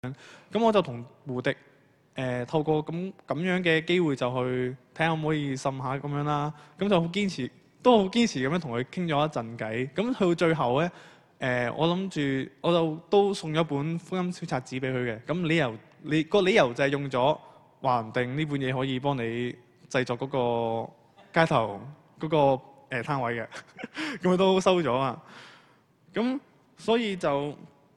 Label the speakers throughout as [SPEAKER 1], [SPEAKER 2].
[SPEAKER 1] 咁我就同胡迪透過咁樣嘅機會就去睇下可唔可以滲下咁樣啦。咁就好堅持，都好堅持咁樣同佢傾咗一陣偈。咁去到最後咧，我諗住我就都送咗本福音小冊子俾佢嘅。咁理由就係用咗話唔定呢本嘢可以幫你製作嗰個街頭嗰個攤位嘅。咁佢都收咗啊。咁所以就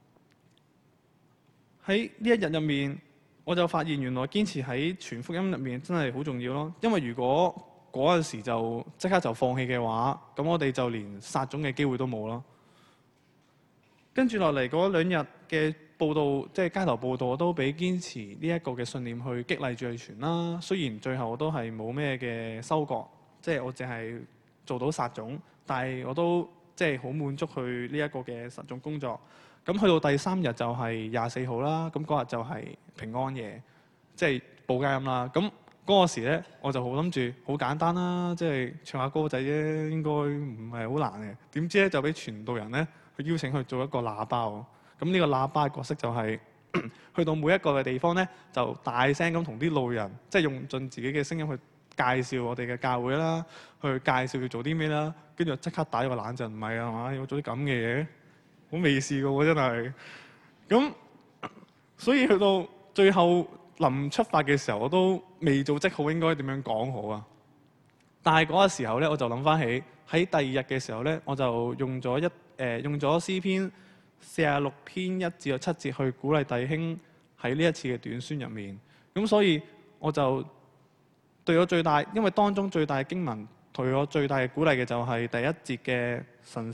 [SPEAKER 1] 喺呢一日入面，我就發現原來堅持喺傳福音入面真係好重要咯。因為如果嗰陣時就即刻就放棄嘅話，咁我哋就連撒種嘅機會都冇咯。跟住落嚟嗰2日嘅報道，即係街頭報道，我都俾堅持呢一個嘅信念去激勵住去傳啦。雖然最後我都係冇咩嘅收穫，即係我淨係做到撒種，但係我都即係好滿足去呢一個嘅撒種工作。咁去到第3日就係24號啦，咁嗰日就係平安夜，即係報佳音啦。咁嗰個時咧，我就好諗住好簡單啦，即係唱下歌仔啫，應該唔係好難嘅。點知咧就俾傳道人咧去邀請去做一個喇叭喎。咁呢個喇叭嘅角色就係去到每一個嘅地方咧，就大聲咁同啲路人，即係用盡自己嘅聲音去介紹我哋嘅教會啦，去介紹要做啲咩啦，跟住即刻打咗個冷震，唔係啊嘛，要做啲咁嘅嘢。我未試過喎，真係。咁所以去到最後臨出發嘅時候，我都未做織好應該點樣講好啊。但係嗰個時候咧，我就諗翻起喺第2日嘅時候咧，我就用咗詩篇46篇1至7節去鼓勵弟兄喺呢一次嘅短宣入面。咁所以我就對我最大，因為當中最大嘅經文對我最大嘅鼓勵嘅就係第1節嘅神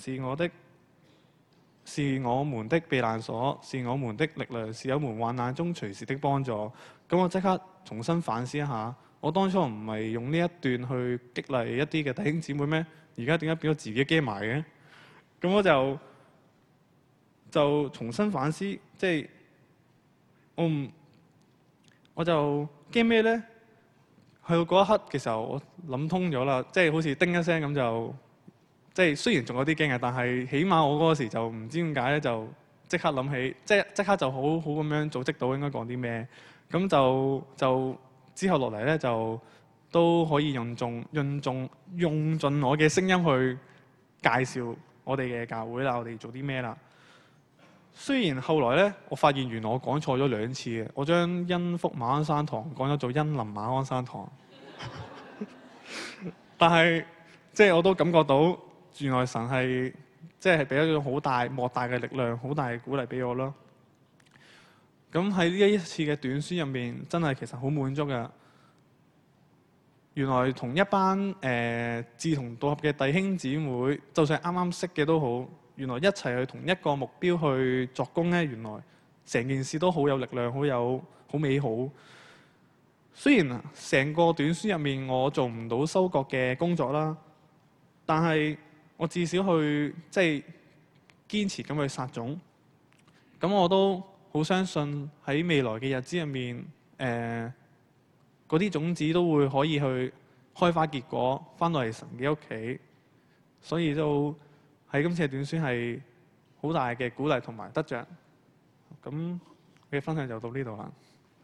[SPEAKER 1] 是我們的避難所，是我們的力量，是我們患難中隨時的幫助。咁我即刻重新反思一下，我當初唔係用呢一段去激勵一啲嘅弟兄姊妹咩？而家點解變咗自己驚埋嘅？咁我就重新反思，即係我就驚咩呢？去到嗰一刻嘅時候，我諗通咗啦，即係好似叮一聲咁就。即係雖然仲有啲驚嘅，但係起碼我嗰個時就唔知點解咧，就即刻諗起，即刻就好好咁樣組織到應該講啲咩。咁就之後落嚟咧，就都可以用盡我嘅聲音去介紹我哋嘅教會啦，我哋做啲咩啦。雖然後來咧，我發現原來我講錯咗2次嘅，我將恩福馬鞍山堂講咗做恩林馬鞍山堂，但係即係我都感覺到。原來神係即係俾一種好大莫大嘅力量，好大嘅鼓勵俾我咯。咁喺呢一次嘅短宣入面，真係其實好滿足㗎。原來同一班志同道合嘅弟兄姊妹，就算啱啱識嘅都好，原來一齊去同一個目標去作工咧，原來成件事都好有力量，好美好。雖然成個短宣入面我做唔到收割嘅工作啦，但係我至少去即係堅持咁去撒種，咁我都好相信喺未來嘅日子入面，嗰啲種子都會可以去開花結果，翻到嚟神嘅屋企。所以都喺今次嘅短宣係好大嘅鼓勵同埋得着。咁我嘅分享就到呢度啦。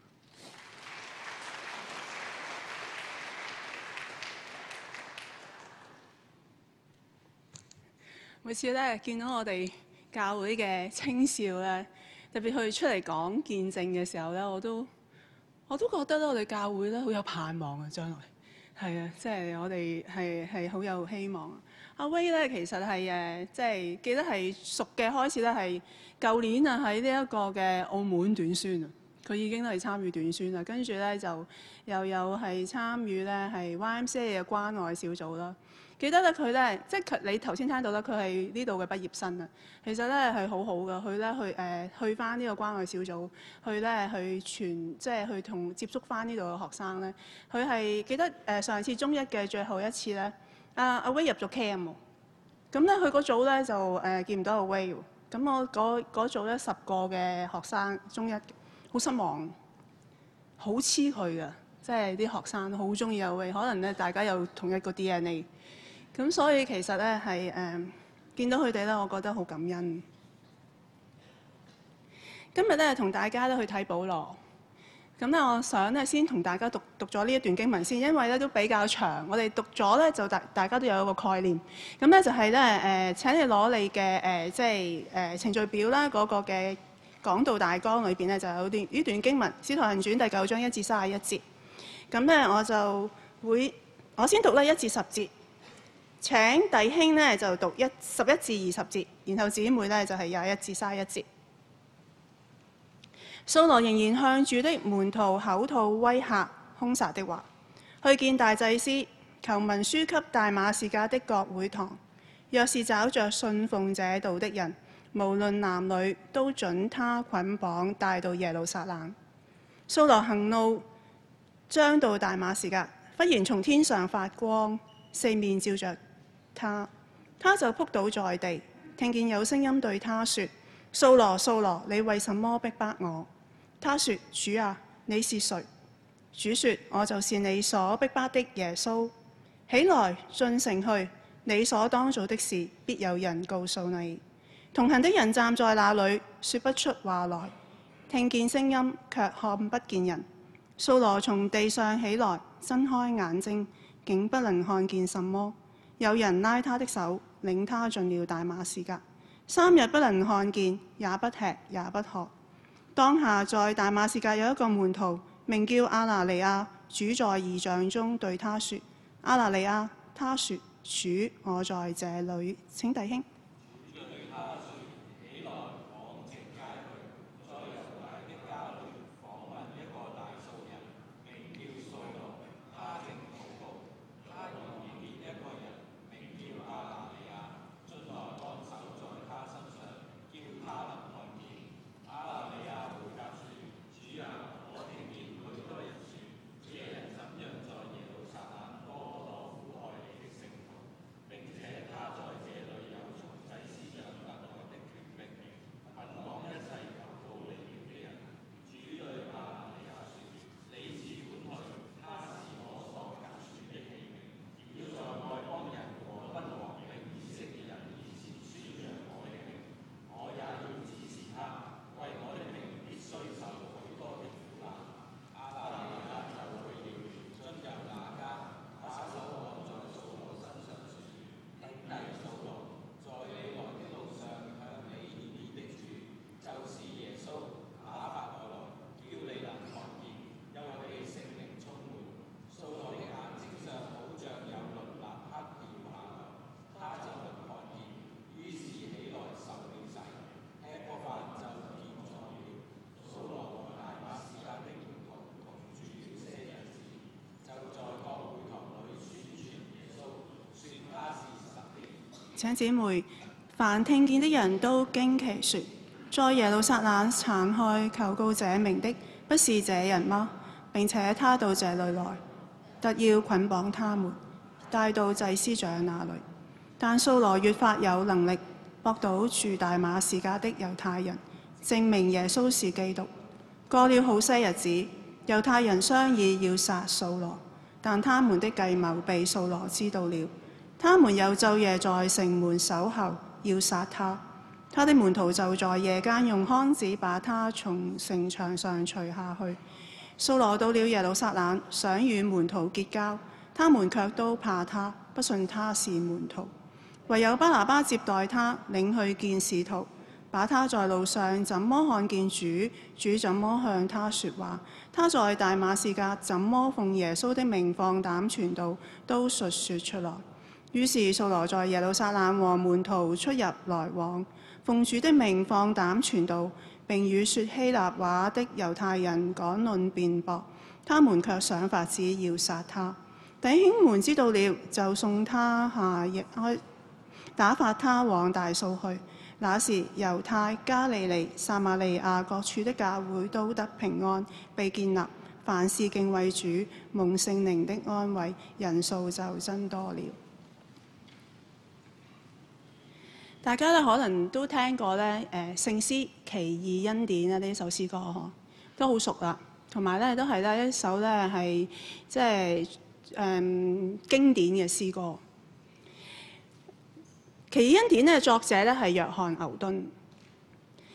[SPEAKER 2] 每次咧見到我哋教會嘅青少咧，特別去出嚟講見證嘅時候咧，我都覺得咧，我哋教會咧好有盼望啊！將來係啊，即係我哋係好有希望。阿威咧其實係即係記得係熟嘅開始咧，係舊年啊喺呢一個嘅澳門短宣啊，佢已經係參與短宣啦。跟住咧就又有係參與咧係 YMCA 嘅關愛小組啦。記得咧佢咧，即係你頭先聽到啦，佢係呢度嘅畢業生啊。其實咧係好好㗎，佢咧去翻呢個關愛小組，去咧去傳，即係去同接觸翻呢度嘅學生咧。佢係記得上次中一嘅最後一次咧，阿威入咗 Cam 喎。咁咧佢嗰組咧就見唔到阿威喎。咁我嗰組咧10個嘅學生，中一好失望，好黐佢㗎，即係啲學生好中意阿威，可能咧大家有同一個 DNA。咁所以其實咧係見到佢哋咧，我覺得好感恩。 今日咧同大家咧去睇保羅。咁咧，我想咧先同大家讀咗呢一段經文先，因為咧都比較長。我哋讀咗咧就大家都有一個概念。咁咧就係咧請你攞你嘅程序表啦，嗰個嘅講道大綱裏邊咧就有呢段經文《使徒行傳》第9章1至31節。咁咧我先讀咧1至10節。請弟兄咧就讀11至20節，然後姊妹咧就係21至31節。掃羅仍然向主的門徒口吐威嚇、兇殺的話，去見大祭司，求文書給大馬士革的各會堂，若是找着信奉這道的人，無論男女，都准他捆綁帶到耶路撒冷。掃羅行怒，將到大馬士革，忽然從天上發光，四面照着他，他就仆倒在地，聽見有聲音對他說：掃羅，掃羅，你為什麼逼迫我？他說：主啊，你是誰？主說：我就是你所逼迫的耶穌。起來，進城去，你所當做的事，必有人告訴你。同行的人站在那裏，說不出話來，聽見聲音，卻看不見人。掃羅從地上起來，睜開眼睛，竟不能看見什麼。有人拉他的手，領他進了大馬士革。3日不能看見，也不吃，也不喝。當下在大馬士革有一個門徒，名叫亞拿尼亞。主在異象中對他說：亞拿尼亞。他說：主，我在這裏。請弟兄。請姊妹，凡聽見的人都驚奇說：在耶路撒冷殘害求告這名的，不是這人嗎？並且他到這裏來，特要捆綁他們，帶到祭司長那裏。但掃羅越發有能力，駁倒住大馬士革的猶太人，證明耶穌是基督。過了好些日子，猶太人商議要殺掃羅，但他們的計謀被掃羅知道了。他們又晝夜在城門守候，要殺他。他的門徒就在夜間用筐子把他從城牆上除下去。掃羅到了耶路撒冷，想與門徒結交，他們卻都怕他，不信他是門徒。唯有巴拿巴接待他，領去見使徒，把他在路上怎麼看見主，主怎麼向他說話，他在大馬士革怎麼奉耶穌的名放膽傳道，都述說出來。於是掃羅在耶路撒冷和門徒出入來往，奉主的名放膽傳道，並與說希臘話的猶太人講論辯駁，他們卻想法子要殺他。弟兄們知道了，就送他下獄開，打發他往大數去。那時猶太、加利利、撒瑪利亞各處的教會都得平安，被建立，凡事敬畏主，蒙聖靈的安慰，人數就增多了。大家咧可能都聽過咧聖詩奇異恩典啊，呢首詩歌都好熟啦，同埋咧都係咧一首咧係即係經典嘅詩歌。奇異恩典咧作者咧係約翰牛頓。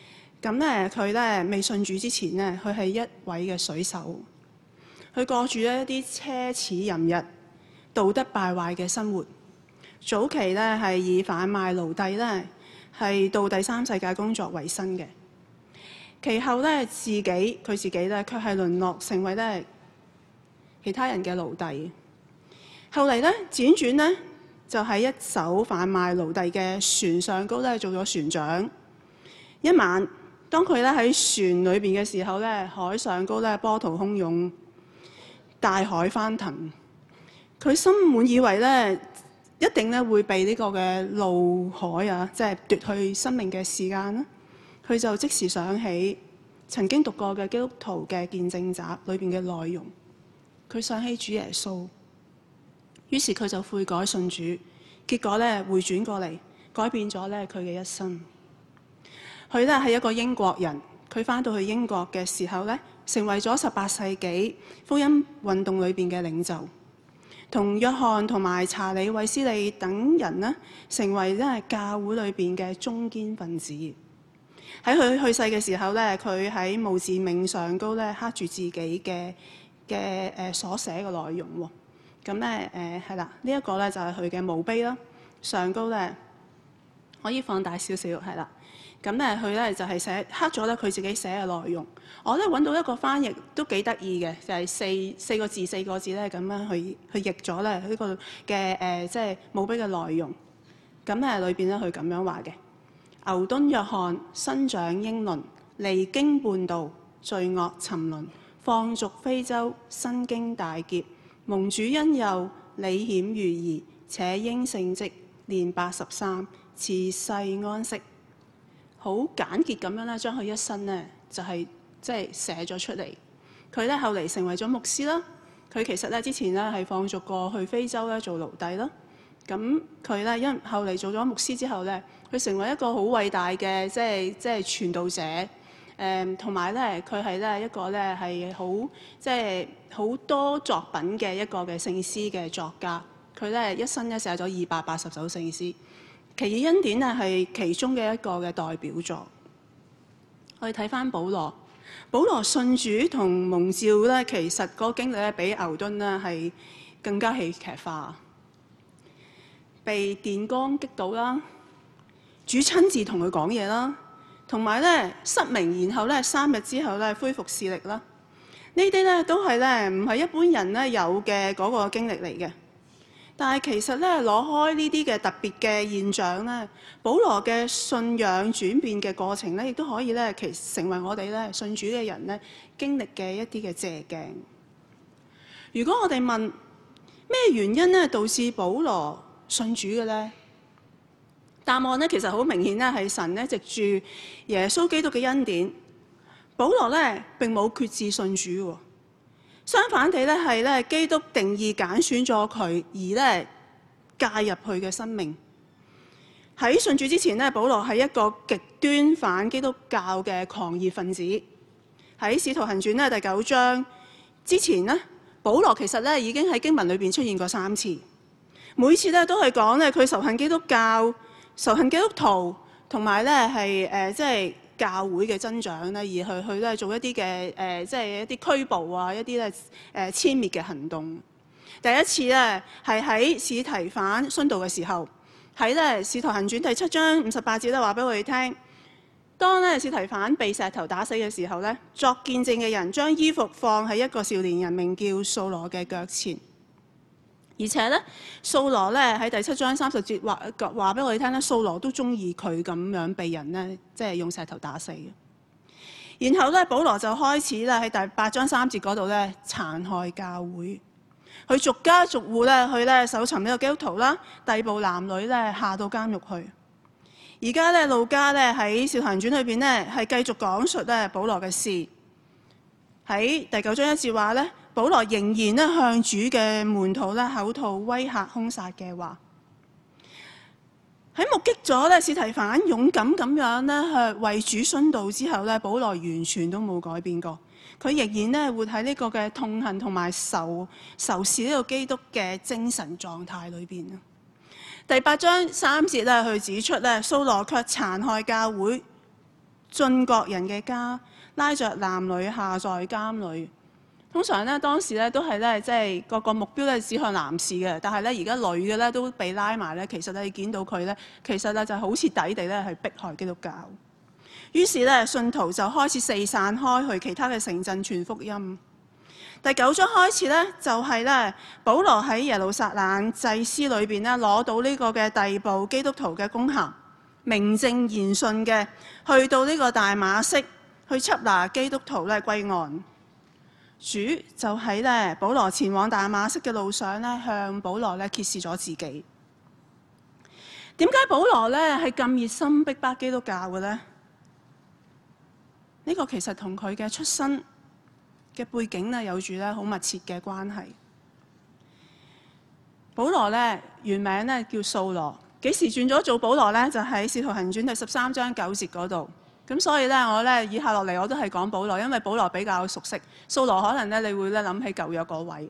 [SPEAKER 2] 咁咧佢咧未信主之前咧，佢係一位嘅水手，佢過住一啲奢侈淫逸、道德敗壞嘅生活。早期咧係以販賣奴隸咧係到第三世界工作為生嘅。其後咧佢自己咧卻係淪落成為咧其他人嘅奴隸。後嚟咧輾轉咧就喺一艘販賣奴隸嘅船上高咧做咗船長。一晚，當佢咧喺船裏邊嘅時候咧，海上高咧波濤洶湧，大海翻騰。佢心滿以為咧一定咧會被呢個嘅怒海啊，即係奪去生命嘅時間啦。佢就即時想起曾經讀過嘅基督徒嘅見證集裏邊嘅內容，佢想起主耶穌，於是佢就悔改信主，結果咧回轉過嚟，改變咗咧佢嘅一生。佢咧係一個英國人，佢返到去英國嘅時候咧，成為咗18世紀福音運動裏邊嘅領袖，同約翰同埋查理衛斯理等人呢，成為咧教會裏邊嘅中堅分子。喺佢去世嘅時候咧，佢喺墓誌銘上高咧刻住自己嘅所寫嘅內容喎。咁咧係啦，呢一個咧就係佢嘅墓碑啦，上高咧可以放大少少，係啦。咁咧，佢咧就係刻咗咧佢自己寫嘅內容。我咧揾到一個翻譯都幾得意嘅，就係四個字咧咁樣去譯咗咧呢個嘅即係墓碑嘅內容。咁咧裏邊咧佢咁樣話嘅：牛頓約翰生長英倫，離經叛道，罪惡沉淪，放逐非洲，身經大劫，蒙主恩佑，理險如夷，且應聖職，年83，辭世安息。好簡潔咁樣咧，將佢一生咧就係即係寫咗出嚟。佢咧後嚟成為咗牧師啦。佢其實咧之前咧係放逐過去非洲咧做奴隸啦。咁佢咧因後嚟做咗牧師之後咧，佢成為一個好偉大嘅即係傳道者。同埋咧佢係咧一個咧係好即係好多作品嘅一個嘅聖詩嘅作家。佢咧一生咧寫咗280首聖詩。奇異恩典咧係其中嘅一個嘅代表作。我哋睇翻保羅信主同蒙召咧，其實嗰個經歷咧比牛頓咧係更加戲劇化。被電光擊倒啦，主親自同佢講嘢啦，同埋咧失明，然後咧3日之後咧恢復視力啦。呢啲咧都係咧唔係一般人咧有嘅嗰個經歷嚟嘅。但係其實咧，攞開呢啲嘅特別嘅現象咧，保羅嘅信仰轉變嘅過程咧，亦都可以咧，成為我哋咧信主嘅人咧經歷嘅一啲嘅借鏡。如果我哋問咩原因咧導致保羅信主嘅咧？答案咧其實好明顯咧，係神咧藉住耶穌基督嘅恩典，保羅咧並冇決志信主喎。相反地咧，係咧基督定義揀選咗佢，而咧介入佢嘅生命。喺信主之前咧，保羅係一個極端反基督教嘅狂熱分子。喺《使徒行傳》咧第9章之前咧，保羅其實咧已經喺經文裏邊出現過3次，每次咧都係講咧佢仇恨基督教、仇恨基督徒，同埋咧係即係教會嘅增長咧，而去咧做一啲嘅即係一啲拘捕啊，一啲咧殲滅嘅行動。第一次咧係喺司提反殉道嘅時候，喺咧《使徒行傳》第7章58節咧話俾我哋聽，當咧司提反被石頭打死嘅時候咧，作見證嘅人將衣服放喺一個少年人名叫掃羅嘅腳前，而且咧掃羅咧喺第7章30節話俾我哋聽咧，掃羅都中意佢咁樣被人咧即係用石頭打死嘅。然後咧保羅就開始咧喺第8章3節嗰度咧殘害教會，佢逐家逐戶咧去咧搜尋呢個基督徒啦，逮捕男女咧下到監獄去。而家咧路加咧喺《使徒行傳》裏邊咧係繼續講述咧保羅嘅事。喺第9章1節話咧，保羅仍然咧向主嘅門徒咧口吐威嚇兇殺嘅話。喺目擊咗咧司提反勇敢咁樣咧去為主殉道之後咧，保羅完全都冇改變過。佢仍然咧活喺呢個嘅痛恨同埋仇視呢個基督嘅精神狀態裏邊。第8章3節咧，佢指出咧，掃羅卻殘害教會， 進各人嘅家，拉着男女下在監裏。通常咧當時咧都係咧即係個目標咧指向男士嘅，但係咧而家女嘅咧都被拉埋咧，其實你見到佢咧，其實咧就好徹底地咧係迫害基督教。於是咧信徒就開始四散開去其他嘅城鎮傳福音。第9章開始咧就係咧保羅喺耶路撒冷祭司裏邊咧攞到呢個嘅逮捕基督徒嘅公函，名正言順嘅去到呢個大馬色去緝拿基督徒咧歸案。主就喺咧保羅前往大馬色嘅路上咧，向保羅咧揭示咗自己。點解保羅咧係咁熱心逼迫基督教嘅咧？呢個其實同佢嘅出身嘅背景咧有住咧好密切嘅關係。保羅咧原名咧叫掃羅，幾時轉咗做保羅咧？就喺《使徒行傳》第13章9節嗰度。咁所以咧，我咧以下落嚟我都係講保羅，因為保羅比較熟悉。掃羅可能咧，你會咧諗起舊約嗰位。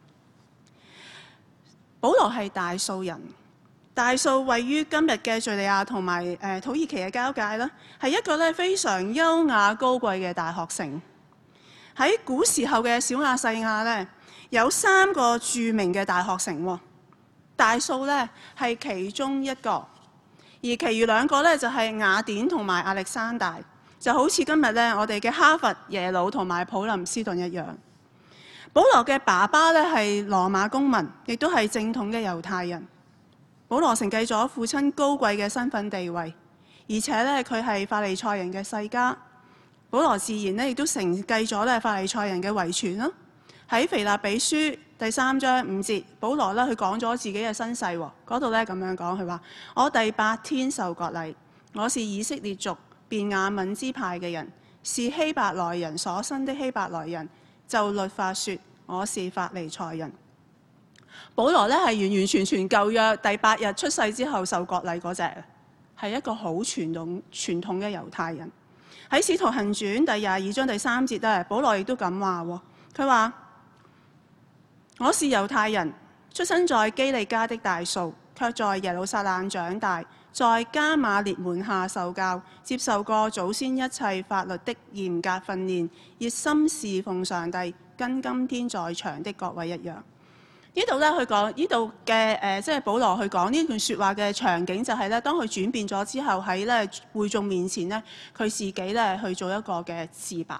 [SPEAKER 2] 保羅係大數人，大數位於今日嘅敍利亞同埋土耳其嘅交界啦，係一個咧非常優雅高貴嘅大學城。喺古時候嘅小亞細亞咧，有3個著名嘅大學城喎，大數咧係其中一個，而其餘2個咧就係雅典同埋亞歷山大。就好似今日咧，我哋嘅哈佛、耶魯同埋普林斯頓一樣。保羅嘅爸爸咧係羅馬公民，亦都係正統嘅猶太人。保羅承繼咗父親高貴嘅身份地位，而且咧佢係法利賽人嘅世家。保羅自然咧亦都承繼咗咧法利賽人嘅遺傳啦。喺腓立比書第3章5節，保羅咧佢講咗自己嘅身世喎，嗰度咧咁樣講，佢話：我第8天受割禮，我是以色列族便雅憫支派嘅人，是希伯來人所生的希伯來人。就律法說，我是法利賽人。保羅咧係完完全全舊約第8日出世之後受割禮嗰隻，係一個好傳統嘅猶太人。喺使徒行傳第22章第3節咧，保羅亦都咁話喎，佢話：我是猶太人，出生在基利家的大數，卻在耶路撒冷長大。在迦瑪列門下受教，接受過祖先一切法律的嚴格訓練，熱心侍奉上帝，跟今天在場的各位一樣。呢度咧，佢講呢度嘅即係保羅去講呢段説話嘅場景就係咧，當佢轉變咗之後，喺咧會眾面前咧，佢自己咧去做一個嘅自白。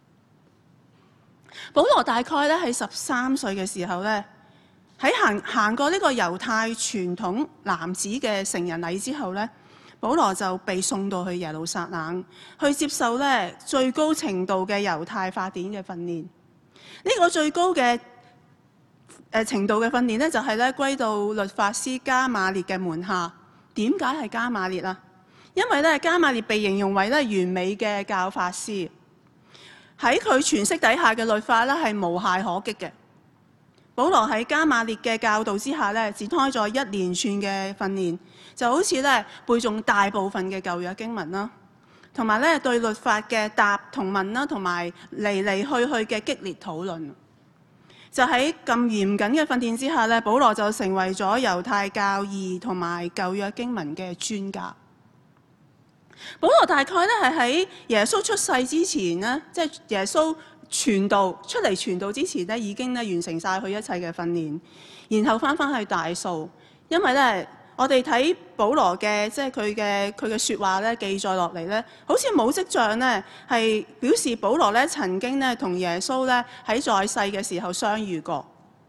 [SPEAKER 2] 保羅大概咧喺13歲嘅時候咧。喺行過呢個猶太傳統男子嘅成人禮之後咧，保羅就被送到去耶路撒冷，去接受咧最高程度嘅猶太法典嘅訓練。呢個最高嘅程度嘅訓練咧，就係咧歸到律法師迦瑪列嘅門下。點解係迦瑪列啊？因為咧迦瑪列被形容為咧完美嘅教法師，喺佢詮釋底下嘅律法咧係無懈可擊嘅。保羅喺迦瑪列嘅教導之下咧，展開咗一連串嘅訓練，就好似咧背誦大部分嘅舊約經文啦，同埋咧對律法嘅答同問啦，同埋嚟嚟去去嘅激烈討論。就喺咁嚴謹嘅訓練之下咧，保羅就成為咗猶太教義同埋舊約經文嘅專家。保羅大概咧係喺耶穌出世之前咧，即係耶穌出嚟傳道之前咧，已經咧完成晒佢一切嘅訓練，然後翻去大數。因為咧，我哋睇保羅嘅即係佢嘅説話咧記載落嚟咧，好似冇跡象咧係表示保羅咧曾經咧同耶穌咧喺在世嘅時候相遇過。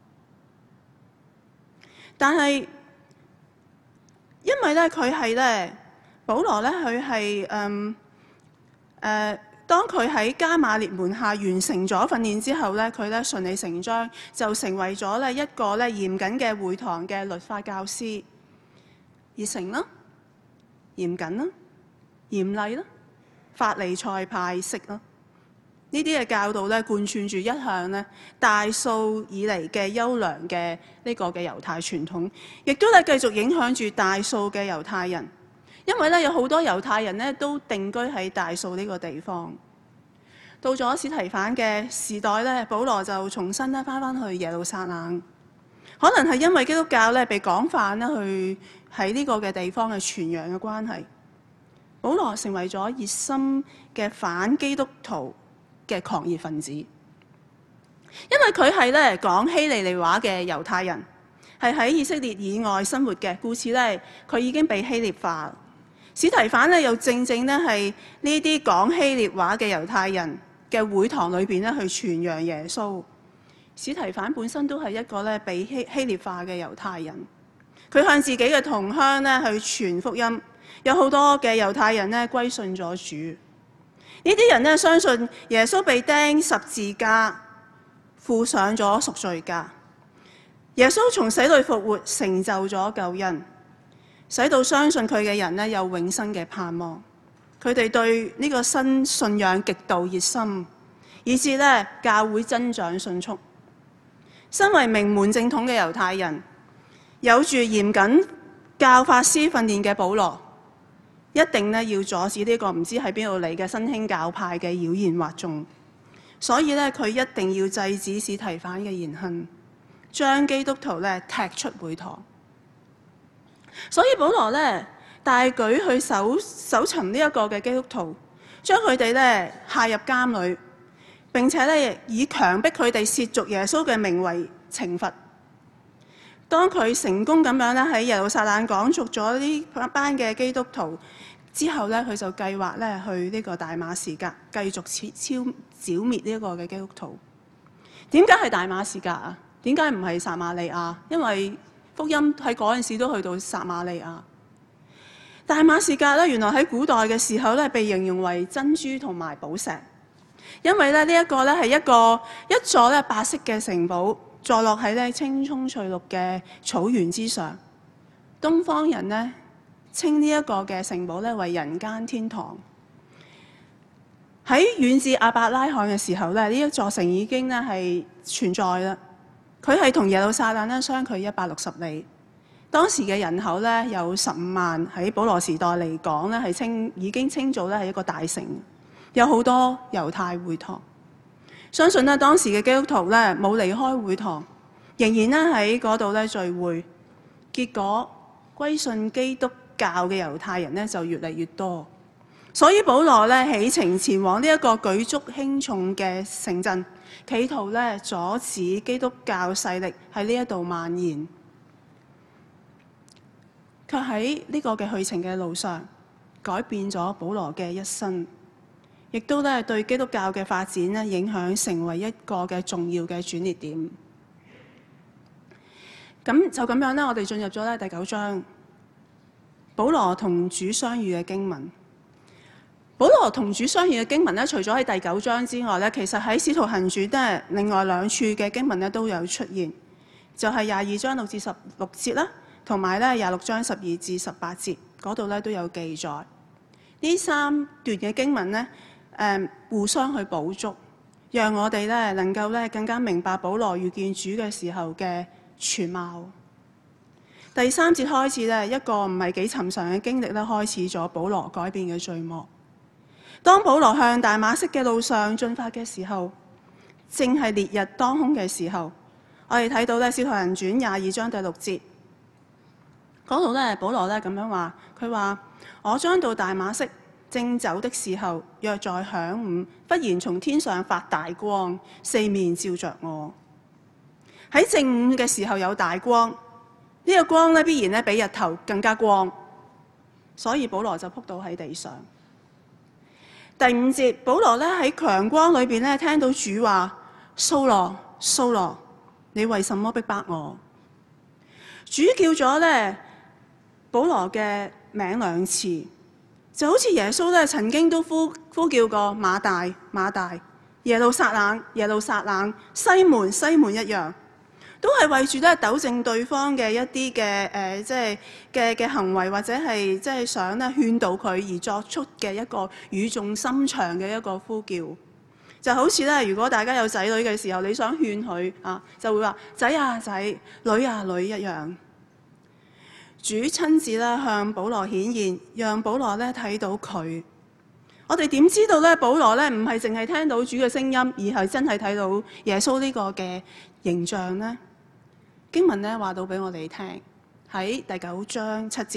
[SPEAKER 2] 但係因為咧佢係咧保羅咧佢係當佢喺迦瑪列門下完成咗訓練之後咧，佢咧順理成章就成為咗咧一個咧嚴謹嘅會堂嘅律法教師，熱誠啦、嚴謹啦、嚴厲啦、法利賽派式啦，呢啲嘅教導咧貫穿住一向咧大數以嚟嘅優良嘅呢個嘅猶太傳統，亦都咧繼續影響住大數嘅猶太人。因為咧有好多猶太人咧都定居喺大數呢個地方。到咗司提反嘅時代咧，保羅就重新咧翻去耶路撒冷。可能係因為基督教咧被廣泛咧去喺呢個嘅地方嘅傳揚嘅關係， 保羅成為咗熱心嘅反基督徒嘅狂熱分子，因為佢係咧講希利尼話嘅猶太人，係喺以色列以外生活嘅，故此咧佢已經被希臘化。司提反咧又正正咧係呢啲講希臘話嘅猶太人嘅會堂裏邊咧去傳揚耶穌。司提反本身都係一個咧被希臘化嘅猶太人，佢向自己嘅同鄉咧去傳福音，有好多嘅猶太人咧歸信咗主。呢啲人咧相信耶穌被釘十字架，付上咗贖罪價。耶穌從死裏復活，成就咗救恩，使到相信佢嘅人咧有永生嘅盼望。佢哋對呢個新信仰極度熱心，以致咧教會增長迅速。身為名門正統嘅猶太人，有住嚴謹教法師訓練嘅保羅，一定咧要阻止呢個唔知喺邊度嚟嘅新興教派嘅妖言惑眾。所以咧佢一定要制止司提反嘅言行，將基督徒咧踢出會堂。所以保羅咧大舉去搜尋呢一個嘅基督徒，將佢哋咧下入監裏，並且咧以強迫佢哋褻瀆耶穌嘅名為懲罰。當佢成功咁樣咧喺耶路撒冷趕逐咗呢班嘅基督徒之後咧，佢就計劃咧去呢個大馬士革繼續剿滅呢一個嘅基督徒。點解係大馬士革啊？點解唔係撒瑪利亞？因為福音喺嗰陣時都去到撒瑪利亞。大馬士革咧，原來喺古代嘅時候咧，被形容為珍珠同埋寶石，因為咧呢一個咧係一座咧白色嘅城堡，坐落喺咧青蔥翠綠嘅草原之上。東方人咧稱呢一個嘅城堡咧為人間天堂。喺遠至亞伯拉罕嘅時候咧，呢一座城已經咧係存在啦。佢係同耶路撒冷咧相距160里。當時嘅人口咧有15萬，喺保羅時代嚟講咧係已經稱做咧係一個大城，有好多猶太會堂。相信咧當時嘅基督徒咧冇離開會堂，仍然咧喺嗰度咧聚會。結果歸信基督教嘅猶太人咧就越嚟越多，所以保羅咧起程前往呢一個舉足輕重嘅城鎮，企圖咧阻止基督教勢力喺呢一度蔓延。卻喺呢個嘅去程嘅路上，改變咗保羅嘅一生，亦都咧對基督教嘅發展咧影響，成為一個嘅重要嘅轉捩點。咁就咁樣咧，我哋進入咗咧第9章，保羅同主相遇嘅經文。保羅同主相遇嘅經文咧，除咗喺第9章之外咧，其實喺使徒行傳咧另外2處嘅經文咧都有出現，就係22章6至16節啦，同埋咧26章12至18節嗰度咧都有記載。呢3段嘅經文咧，互相去補足，讓我哋咧能夠咧更加明白保羅遇見主嘅時候嘅全貌。第3節開始咧，一個唔係幾尋常嘅經歷咧，開始咗保羅改變嘅序幕。當保羅向大馬色嘅路上進發嘅時候，正係烈日當空嘅時候，我哋睇到咧《使徒行傳》22章第6節嗰度咧，保羅咧咁樣話，佢話：我將到大馬色，正走的時候，約在晌午，忽然從天上發大光，四面照着我。喺正午嘅時候有大光，呢個光咧必然咧比日頭更加光，所以保羅就撲倒喺地上。第5節，保羅咧喺強光裏邊咧聽到主話：掃羅，掃羅，你為什麼逼迫我？主叫咗咧保羅嘅名2次，就好似耶穌咧曾經都呼叫過馬大、馬大、耶路撒冷、耶路撒冷、西門、西門一樣，都係為住咧糾正對方嘅一啲嘅嘅行為，或者係即係想咧勸導佢而作出嘅一個語重心長嘅一個呼叫。就好似咧，如果大家有仔女嘅時候，你想勸佢啊，就會話仔啊仔，女啊女一樣。主親自咧向保羅顯現，讓保羅咧睇到佢。我哋點知道咧保羅咧唔係淨係聽到主嘅聲音，而係真係睇到耶穌呢個嘅形象呢？經文咧話到俾我哋聽，喺第9章7節，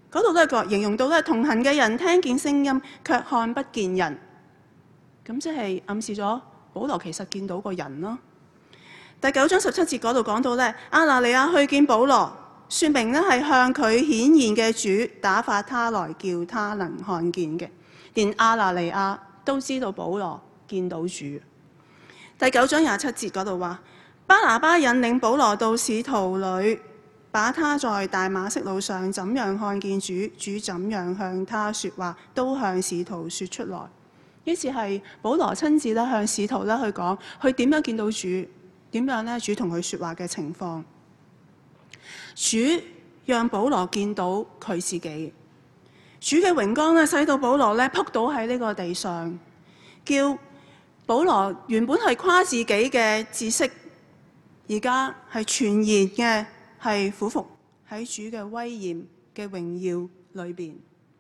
[SPEAKER 2] 嗰度咧形容到咧同行嘅人聽見聲音，卻看不見人。咁即係暗示咗保羅其實見到個人咯。第9章17節嗰度講到咧，亞拿尼亞去見保羅，說明咧係向佢顯現嘅主打發他來，叫他能看見嘅。連亞拿尼亞都知道保羅見到主。第9章27節嗰度話，巴拿巴引領保羅到使徒裏，把他在大馬色路上怎樣看見主，主怎樣向他說話，都向使徒說出來。於是係保羅親自咧向使徒咧去講，佢點樣見到主，點樣咧主同佢說話嘅情況。主讓保羅見到佢自己，主嘅榮光咧使到保羅咧仆倒喺呢個地上，叫保羅原本係誇自己嘅知識，而家係全然嘅係俯伏喺主嘅威嚴嘅榮耀裏邊。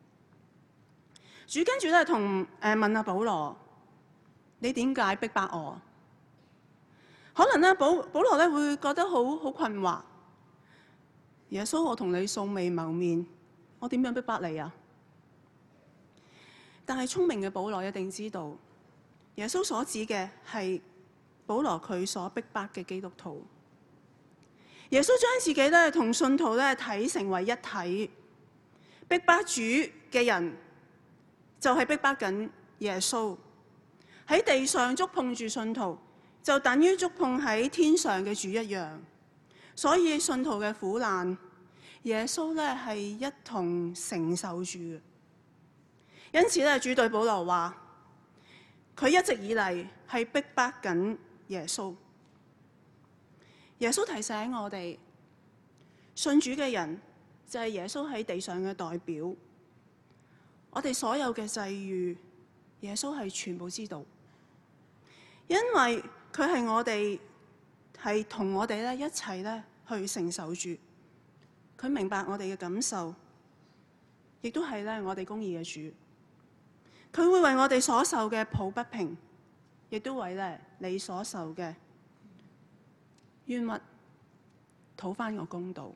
[SPEAKER 2] 主跟住咧同問阿保羅：你點解逼迫我？可能咧保羅咧會覺得好困惑。耶穌，我同你素未謀面，我點樣逼迫你啊？但係聰明嘅保羅一定知道，耶穌所指嘅係保羅佢所逼迫嘅基督徒。耶穌將自己咧同信徒咧睇成為一體，逼迫主嘅人就係逼迫緊耶穌。喺地上觸碰住信徒，就等於觸碰喺天上嘅主一樣。所以信徒嘅苦難，耶穌咧係一同承受住嘅。因此咧，主對保羅話：佢一直以嚟係逼迫緊耶穌。耶穌提醒我哋，信主嘅人就係耶穌喺地上嘅代表。我哋所有嘅際遇，耶穌係全部知道，因為佢係我哋。係同我哋咧一齊咧去承受住，佢明白我哋嘅感受，亦都係咧我哋公義嘅主。佢會為我哋所受嘅抱不平，亦都為咧你所受嘅冤屈討返個公道。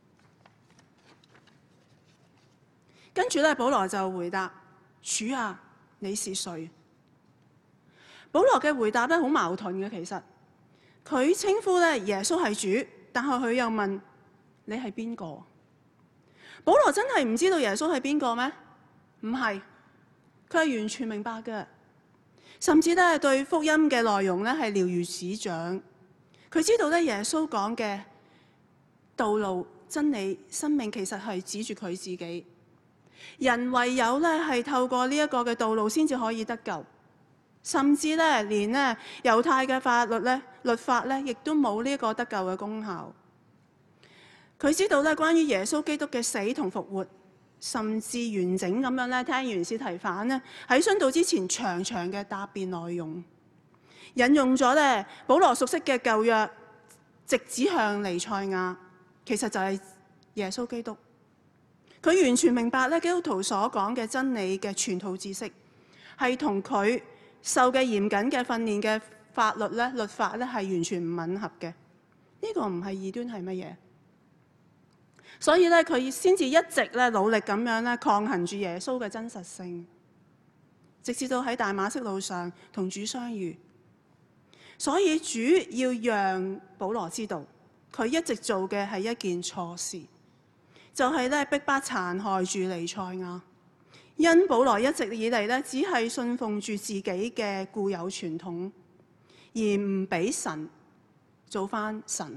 [SPEAKER 2] 跟住咧，保羅就回答：主啊，你是誰？保羅嘅回答咧好矛盾嘅，其實。佢稱呼咧耶穌係主，但係佢又問你係邊個？保羅真係唔知道耶穌係邊個咩？唔係，佢係完全明白嘅，甚至咧對福音嘅內容咧係了如指掌。佢知道咧耶穌講嘅道路、真理、生命其實係指住佢自己。人唯有咧係透過呢一個嘅道路先至可以得救。甚至咧，連咧猶太嘅法律咧、律法咧，亦都冇呢個得救嘅功效。佢知道咧，關於耶穌基督嘅死同復活，甚至完整咁樣咧，聽完司提反咧喺殉道之前長長嘅答辯內容，引用咗咧保羅熟悉嘅舊約，直指向彌賽亞，其實就係耶穌基督。佢完全明白咧基督徒所講嘅真理嘅全套知識，係同佢受嘅嚴謹嘅訓練嘅法律咧、律法咧係完全唔吻合嘅。呢個唔係異端係乜嘢？所以咧，佢先至一直咧努力咁樣咧抗衡住耶穌嘅真實性，直至到喺大馬色路上同主相遇。所以主要讓保羅知道，佢一直做嘅係一件錯事，就係咧逼迫殘害住彌賽亞。因保羅一直以嚟咧，只係信奉住自己嘅固有傳統，而唔俾神做返神。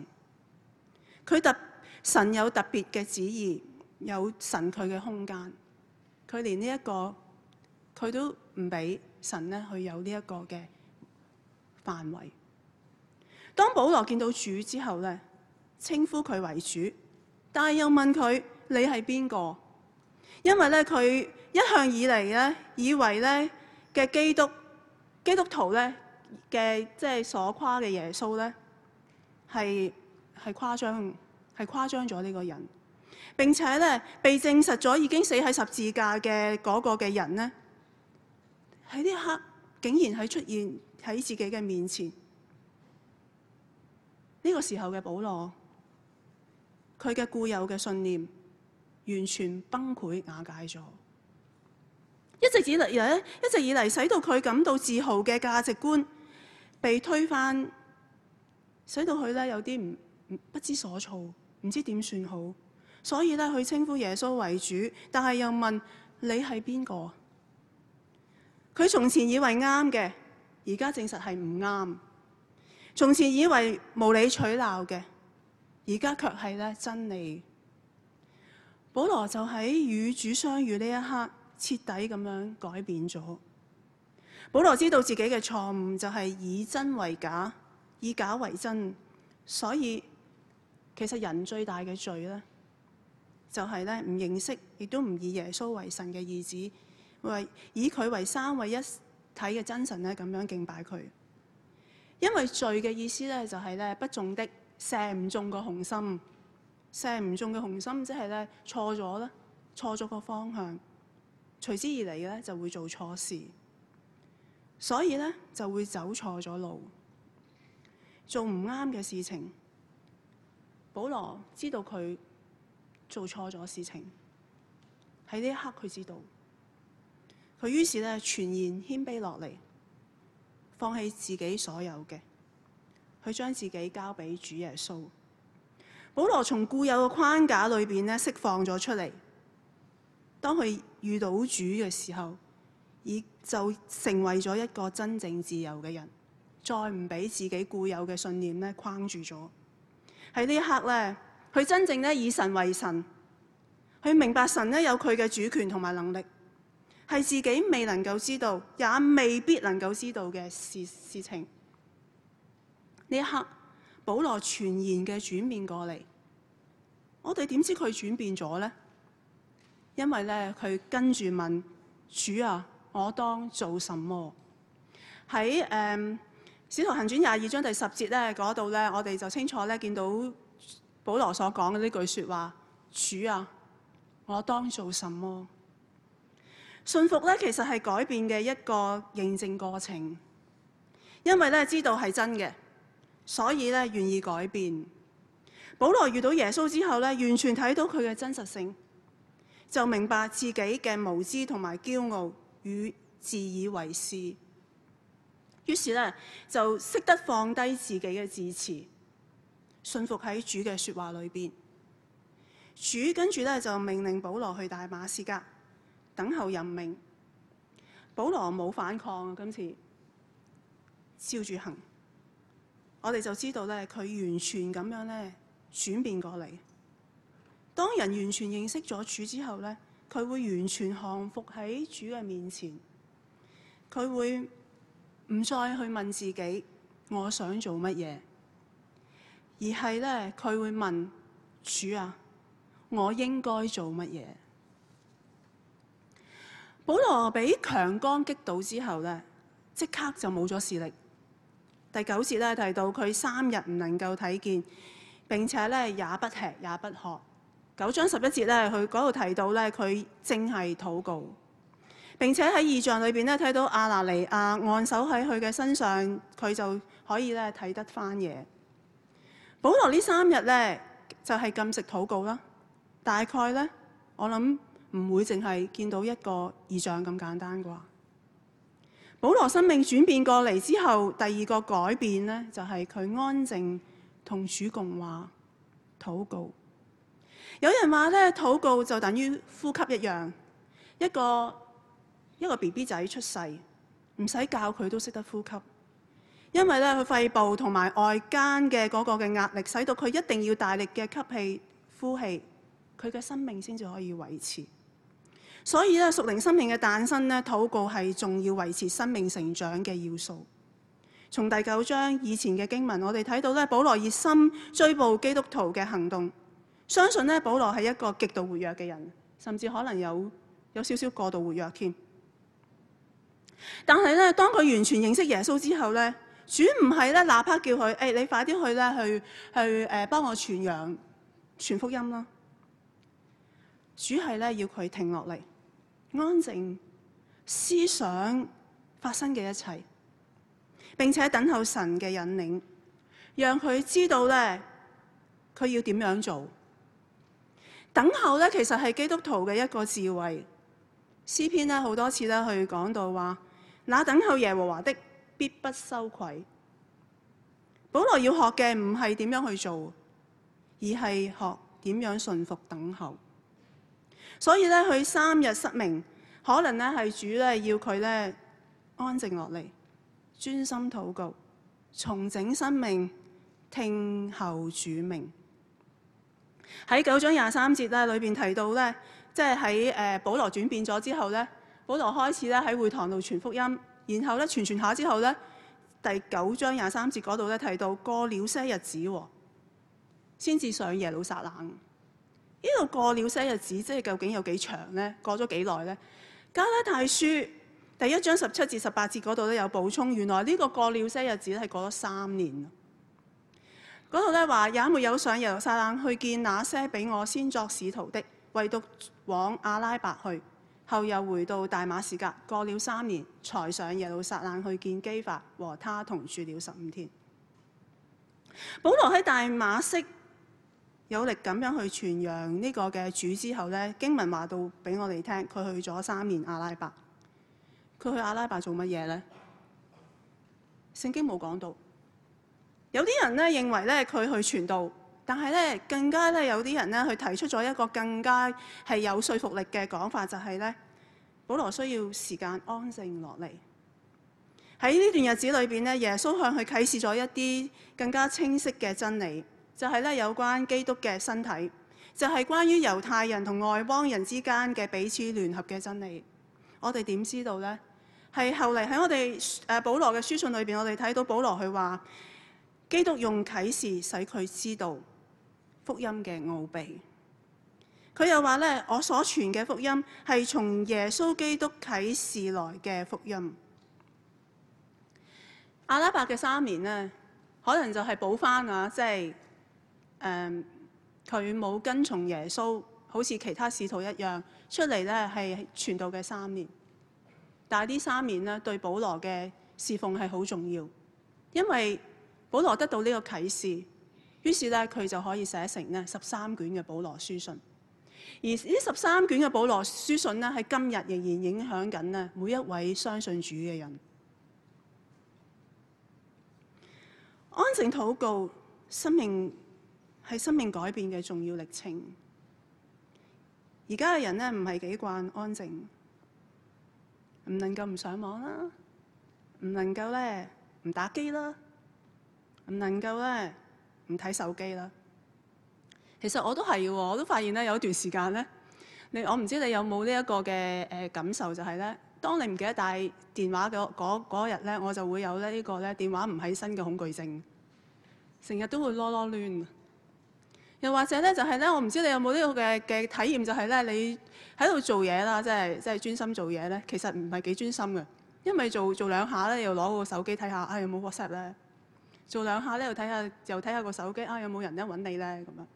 [SPEAKER 2] 神有特別嘅旨意，有神佢嘅空間，佢連呢一個佢都唔俾神咧去有呢一個嘅範圍。當保羅見到主之後咧，稱呼佢為主，但係又問佢你係邊個？因為咧佢一向以嚟咧，以為咧嘅基督徒咧嘅即係所誇嘅耶穌咧，係誇張咗呢個人。並且咧被證實咗已經死喺十字架嘅嗰個嘅人咧，喺呢一刻竟然係出現喺自己嘅面前。呢個時候嘅保羅，佢嘅固有嘅信念完全崩潰瓦解咗。一直以嚟使到佢感到自豪嘅價值觀被推翻，使到佢咧有啲不知所措，唔知點算好。所以咧，佢稱呼耶穌為主，但係又問你係邊個？佢從前以為啱嘅，而家證實係唔啱；從前以為無理取鬧嘅，而家卻係咧真理。保羅就喺與主相遇呢一刻，徹底咁樣改變咗。保羅知道自己嘅錯誤就係以真為假，以假為真。所以其實人最大嘅罪咧，就係咧唔認識，亦都唔以耶穌為神嘅兒子，以佢為三位一體嘅真神咧，咁樣敬拜佢。因為罪嘅意思咧，就係咧不中的射唔中個紅心，射唔中嘅紅心即係咧錯咗啦，錯咗個方向，隨之而嚟咧就會做錯事，所以咧就會走錯咗路，做唔啱嘅事情。保羅知道佢做錯咗事情，喺呢一刻佢知道，佢於是咧全然謙卑落嚟，放棄自己所有嘅，佢將自己交俾主耶穌。保羅從固有嘅框架裏邊咧釋放咗出嚟，當佢遇到主嘅時候，就成為咗一個真正自由嘅人，再唔俾自己固有嘅信念咧框住咗。喺呢一刻咧，佢真正咧以神為神，佢明白神咧有佢嘅主權同埋能力，係自己未能夠知道，也未必能夠知道嘅事情。呢一刻，保羅全然嘅轉變過嚟。我哋點知佢轉變咗呢？因為咧，佢跟住問主啊，我當做什麼？喺使徒行傳22章第10節咧嗰度咧，我哋就清楚咧見到保羅所講嘅呢句説話：主啊，我當做什麼？信服咧其實係改變嘅一個認證過程，因為咧知道係真嘅，所以咧願意改變。保羅遇到耶穌之後咧，完全睇到佢嘅真實性，就明白自己嘅無知同埋驕傲與自以為是。於是咧就識得放低自己嘅自持，信服喺主嘅説話裏邊。主跟住咧就命令保羅去大馬士革等候任命。保羅冇反抗，今次照住行。我哋就知道咧，佢完全咁樣咧轉變過嚟。當人完全認識咗主之後咧，佢會完全降服喺主嘅面前，佢會唔再去問自己我想做乜嘢，而係咧佢會問主啊，我應該做乜嘢？保羅俾強光擊倒之後咧，即刻就冇咗視力。第9節咧提到佢3日唔能夠睇見，並且咧也不吃也不喝。9章11節咧，佢嗰度提到咧佢正係禱告。並且喺異象裏邊咧睇到亞拿尼亞按手喺佢嘅身上，佢就可以咧睇得翻嘢。保羅呢3日咧就係禁食禱告啦。大概咧我諗唔會淨係見到一個異象咁簡單啩。保羅生命轉變過嚟之後，第2個改變咧就係佢安靜同主共話禱告。有人話咧禱告就等於呼吸一樣，一個 BB 仔出世，唔使教佢都識得呼吸，因為咧佢肺部同埋外間嘅嗰個嘅壓力，使到佢一定要大力嘅吸氣、呼氣，佢嘅生命先至可以維持。所以咧，屬靈生命嘅誕生咧，禱告係重要維持生命成長嘅要素。從第9章以前嘅經文，我哋睇到咧，保羅熱心追捕基督徒嘅行動，相信咧保羅係一個極度活躍嘅人，甚至可能有少少過度活躍添。但係咧，當佢完全認識耶穌之後咧，主唔係咧立刻叫佢，你快啲去咧去幫我傳福音啦。主係咧要佢停落嚟，安靜思想發生嘅一切，並且等候神嘅引領，讓佢知道咧佢要點樣做。 等候咧，其實係基督徒嘅一個智慧。詩篇咧好多次咧去講到話，那等候耶和華的必不羞愧。保羅要學嘅唔係點樣去做，而係學點樣順服等候。所以咧，佢3日失明，可能咧係主咧要佢咧安靜落嚟，專心禱告，重整生命，聽候主命。喺9章23節咧裏邊提到咧，即係喺保羅轉變咗之後咧，保羅開始咧喺會堂度傳福音，然後咧傳下之後咧，第9章23節嗰度咧提到過了些日子先至上耶路撒冷。呢度過了些日子，即係究竟有幾長呢？過咗幾耐呢？加拉太書第1章17至18節嗰度咧有補充，原來呢個過了些日子係過咗3年。嗰度咧話也沒有上耶路撒冷去見那些比我先作使徒的，唯獨往阿拉伯去，後又回到大馬士革，過了3年才上耶路撒冷去見基法，和他同住了15天。保羅喺大馬色有力咁樣去傳揚呢個嘅主之後咧，經文話到俾我哋聽，佢去咗3年阿拉伯。佢去阿拉伯做乜嘢呢？聖經冇講到。有啲人咧認為咧佢去傳道，但係咧更加咧有啲人咧去提出咗一個更加係有說服力嘅講法，就係咧保羅需要時間安靜落嚟。喺呢段日子裏邊咧，耶穌向佢啟示咗一啲更加清晰嘅真理。就係咧有關基督嘅身體，就係關於猶太人同外邦人之間嘅彼此聯合嘅真理。我哋點知道呢？係後嚟喺我哋保羅嘅書信裏邊，我哋睇到保羅佢話，基督用啟示使佢知道福音嘅奧秘。佢又話咧，我所傳嘅福音係從耶穌基督啟示來嘅福音。阿拉伯嘅3年呢，可能就係補翻啊，即係佢冇跟從耶穌，好似其他使徒一樣出嚟咧係傳道嘅3年。但係呢3年咧對保羅嘅侍奉係好重要，因為保羅得到呢個啟示，於是咧佢就可以寫成咧13卷嘅保羅書信。而呢13卷嘅保羅書信咧喺今日仍然影響緊咧每一位相信主嘅人。安靜禱告，係生命改變嘅重要歷程。而家嘅人咧唔係幾慣安靜，唔能夠唔上網啦，唔能夠咧唔打機啦，唔能夠咧唔睇手機啦。其實我都係嘅喎，我都發現咧有一段時間咧，我唔知你有冇呢一個嘅感受，就係咧，當你唔記得帶電話嗰日咧，我就會有呢個咧電話唔喺身嘅恐懼症，成日都會囉囉攣。又或者咧，就係咧，我唔知你有冇呢個嘅體驗，就係咧，你喺度做嘢啦，即係專心做嘢咧，其實唔係幾專心嘅，因為做兩下咧，又攞個手機睇下，有冇 WhatsApp 咧？做兩下咧，又睇下個手機，有冇人咧揾你咧？咁樣，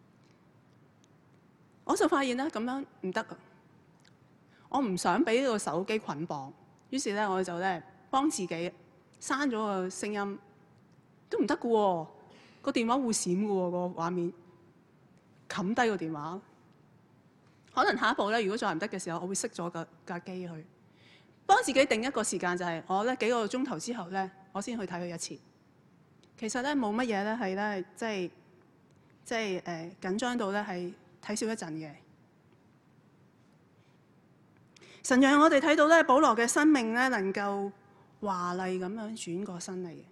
[SPEAKER 2] 我就發現咧，咁樣唔得啊！我唔想俾呢個手機捆綁，於是咧，我就咧幫自己刪咗個聲音，都唔得嘅喎，個電話會閃嘅喎，個畫面。冚低個電話，可能下一步咧，如果再唔得嘅時候，我會熄咗架機去，幫自己定一個時間，就係我咧幾個鐘頭之後咧，我先去睇佢一次。其實咧冇乜嘢咧係咧，即係緊張到咧係睇少一陣嘅。神讓我哋睇到咧，保羅嘅生命咧能夠華麗咁樣轉過身嚟，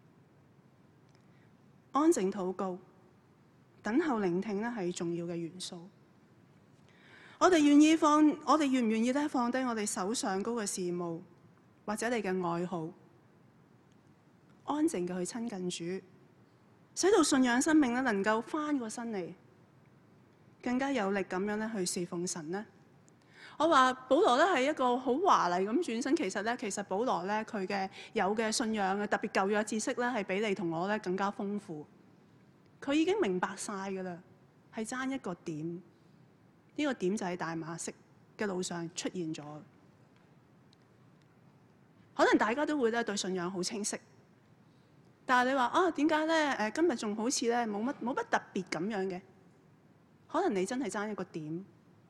[SPEAKER 2] 安靜禱告。等候聆聽咧係重要嘅元素。我哋願唔願意咧放低我哋手上高嘅事務，或者你嘅愛好，安靜嘅去親近主，使到信仰生命咧能夠翻過身嚟，更加有力咁樣咧去侍奉神呢？我話保羅咧係一個好華麗咁轉身，其實保羅咧佢嘅有嘅信仰嘅特別舊約知識咧係比你同我咧更加豐富。佢已經明白晒㗎啦，係爭一個點，呢個點就喺大馬色嘅路上出現咗。可能大家都會咧對信仰好清晰，但係你話點解咧？今日仲好似咧冇乜特別咁樣嘅？ 可能你真係爭一個點，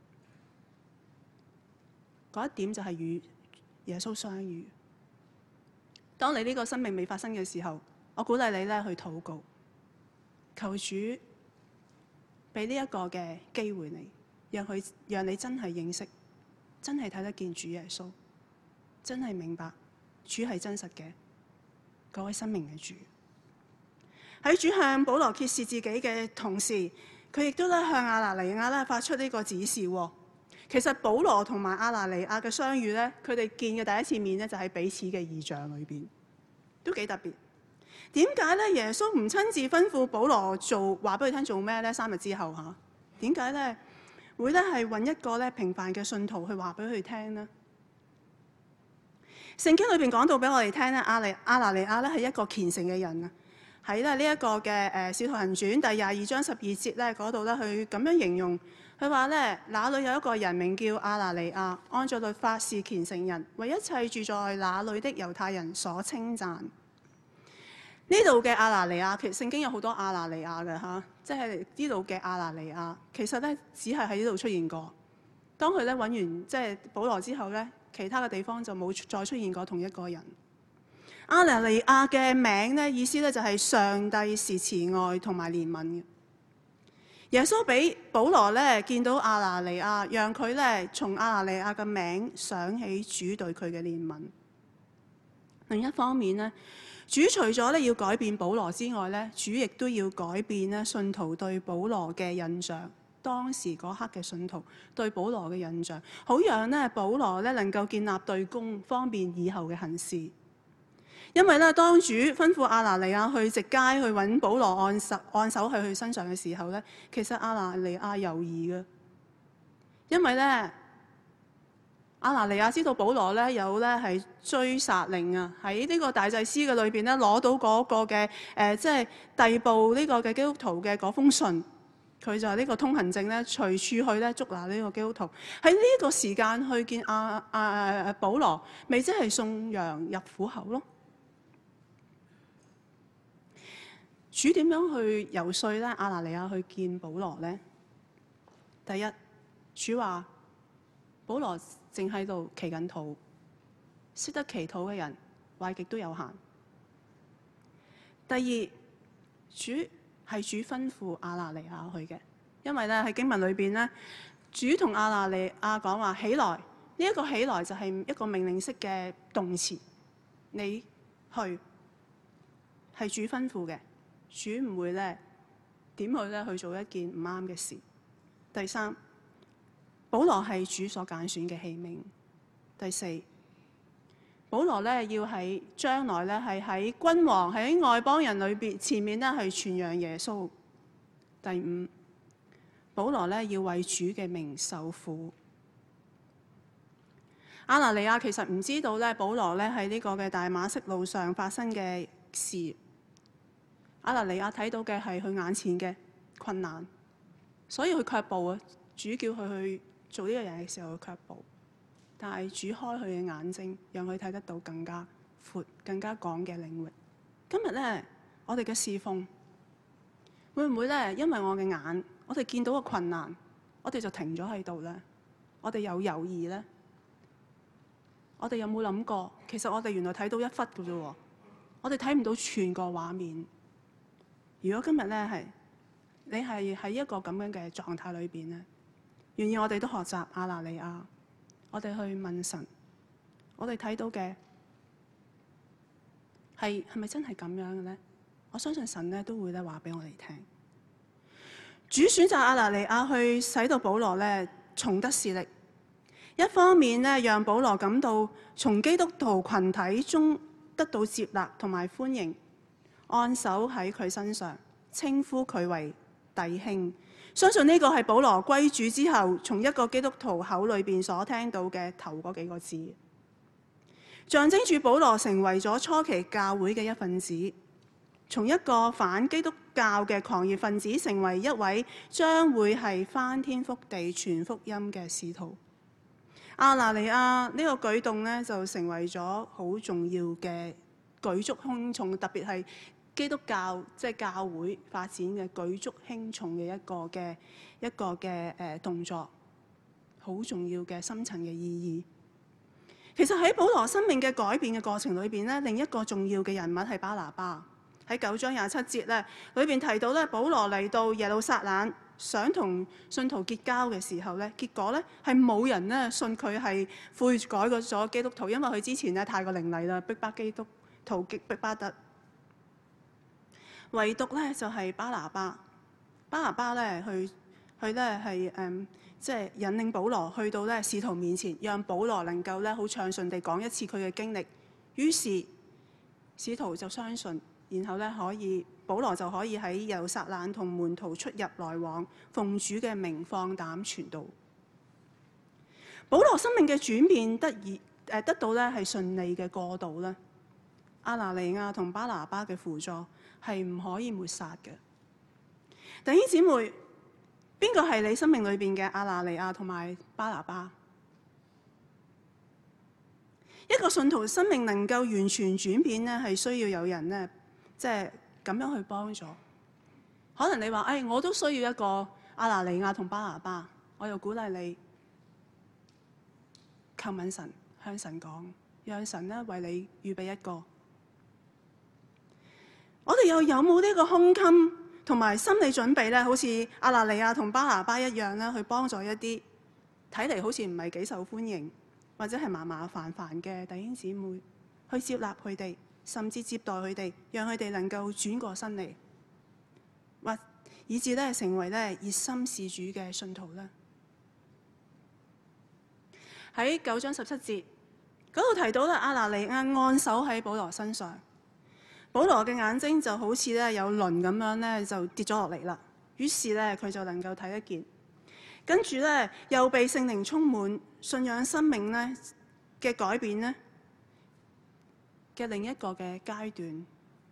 [SPEAKER 2] 嗰一點就係與耶穌相遇。當你呢個生命未發生嘅時候，我鼓勵你咧去禱告，求主俾呢一個嘅機會你，讓你真係認識，真係睇得見主耶穌，真係明白主係真實嘅嗰位生命嘅主。喺主向保羅揭示自己嘅同時，佢亦都咧向亞拿尼亞咧發出呢個指示。其實保羅同埋亞拿尼亞嘅相遇咧，佢哋見嘅第一次面咧就喺彼此嘅異象裏邊，都幾特別。點解咧耶穌唔親自吩咐保羅話俾佢聽做咩咧？3日之後嚇，點解咧會咧係揾一個咧平凡嘅信徒去話俾佢聽呢？聖經裏邊講到俾我哋聽咧，亞拿尼亞咧係一個虔誠嘅人啊。喺咧呢一個嘅《使徒行傳》第22章12節咧嗰度咧，佢咁樣形容，佢話咧，那裏有一個人名叫亞拿尼亞，按照律法是虔誠人，為一切住在那裏的猶太人所稱讚。呢度嘅亞拿尼亞，其實聖經有好多亞拿尼亞嘅嚇，即係呢度嘅亞拿尼亞，其實咧只係喺呢度出現過。當佢咧揾完即係保羅之後咧，其他嘅地方就冇再出現過同一個人。亞拿尼亞嘅名咧，意思咧就係上帝是慈愛同埋憐憫嘅。耶穌俾保羅咧見到亞拿尼亞，讓佢咧從亞拿尼亞嘅名想起主對佢嘅憐憫。另一方面咧，主除咗咧要改變保羅之外咧，主亦都要改變咧信徒對保羅嘅印象。當時嗰刻嘅信徒對保羅嘅印象，好讓咧保羅咧能夠建立對公，方便以後嘅行事。因為咧，當主吩咐亞拿尼亞去直街去揾保羅按手喺佢身上嘅時候咧，其實亞拿尼亞猶豫嘅，因為咧亞拿尼亞知道保羅咧有咧係追殺令啊，喺呢個大祭司嘅裏邊咧攞到嗰個嘅即係逮捕呢個嘅基督徒嘅嗰封信，佢就係呢個通行證咧，隨處去咧捉拿呢個基督徒。喺呢個時間去見保羅，咪即係送羊入虎口咯。主點樣去遊說咧亞拿尼亞去見保羅呢？第一，主話保羅正喺度祈緊禱，識得祈禱嘅人話極都有限。第二，主吩咐亞拿尼亞去嘅，因為咧喺經文裏邊咧，主同亞拿尼亞講話起來，呢一個起來就係一個命令式嘅動詞，你去係主吩咐嘅。主唔會咧點去做一件唔啱嘅事。第三，保羅係主所揀選嘅器皿。第四，保羅咧要喺將來咧係喺君王喺外邦人裏邊前面咧係傳揚耶穌。第五，保羅咧要為主嘅名受苦。亞拿尼亞其實唔知道咧保羅咧喺呢個嘅大馬色路上發生嘅事。亞拿尼亞睇到嘅係佢眼前嘅困難，所以佢卻步啊！主叫佢去做呢個人嘅時候，佢卻步。但係主開佢嘅眼睛，讓佢睇得到更加闊、更加廣嘅領域。今日咧，我哋嘅侍奉會唔會咧？因為我嘅眼，我哋見到個困難，我哋就停咗喺度咧？我哋有猶豫咧？我哋有冇諗過？其實我哋原來睇到一忽嘅啫，我哋睇唔到全個畫面。如果今日咧你係喺一個咁樣嘅狀態裏邊咧，願意我哋都學習亞拿尼亞，我哋去問神，我哋睇到嘅係咪真係咁樣嘅咧？我相信神咧都會咧話俾我哋聽。主選擇亞拿尼亞去使到保羅咧重得視力，一方面咧讓保羅感到從基督徒群體中得到接納同埋歡迎。按手喺佢身上，稱呼佢為弟兄。相信呢個係保羅歸主之後，從一個基督徒口裏邊所聽到嘅頭嗰幾個字，象徵住保羅成為咗初期教會嘅一份子，從一個反基督教嘅狂熱分子，成為一位將會係翻天覆地傳福音嘅使徒。亞拿尼亞呢個舉動呢，就成為咗好重要嘅舉足輕重，特別係基督教即係教會發展嘅舉足輕重嘅一個嘅動作，好重要嘅深層嘅意義。其實喺保羅生命嘅改變嘅過程裏邊咧，另一個重要嘅人物係巴拿巴。喺9章27節咧，裏邊提到咧，保羅嚟到耶路撒冷，想同信徒結交嘅時候咧，結果咧係冇人咧信佢係悔改咗基督徒，因為佢之前咧太過凌厲啦，逼迫基督徒，逼迫得。唯獨咧就係巴拿巴，巴拿巴咧佢咧係即係引領保羅去到咧使徒面前，讓保羅能夠咧好暢順地講一次佢嘅經歷。於是使徒就相信，然後咧保羅就可以喺耶路撒冷同門徒出入來往，奉主嘅名放膽傳道。保羅生命嘅轉變得到咧係順利嘅過渡咧。亞拿尼亞同巴拿巴嘅輔助係唔可以抹殺嘅。弟兄姊妹，邊個係你生命裏邊嘅亞拿尼亞同埋巴拿巴？一個信徒生命能夠完全轉變咧，係需要有人咧，即係咁樣去幫助。可能你話，我都需要一個亞拿尼亞同巴拿巴，我又鼓勵你求問神，向神講，讓神咧為你預備一個。我哋又有冇呢個胸襟同埋心理準備咧？好似亞拿尼亞同巴拿巴一樣咧，去幫助一啲睇嚟好似唔係幾受歡迎或者係麻麻煩煩嘅弟兄姊妹，去接納佢哋，甚至接待佢哋，讓佢哋能夠轉過身嚟，或以至咧成為咧熱心事主嘅信徒咧。喺9章17節嗰度提到咧，亞拿尼亞按手喺保羅身上。保羅嘅眼睛就好似咧有鱗咁樣咧，就跌咗落嚟啦。於是咧佢就能夠睇得見，跟住咧又被聖靈充滿，信仰生命咧嘅改變咧嘅另一個嘅階段。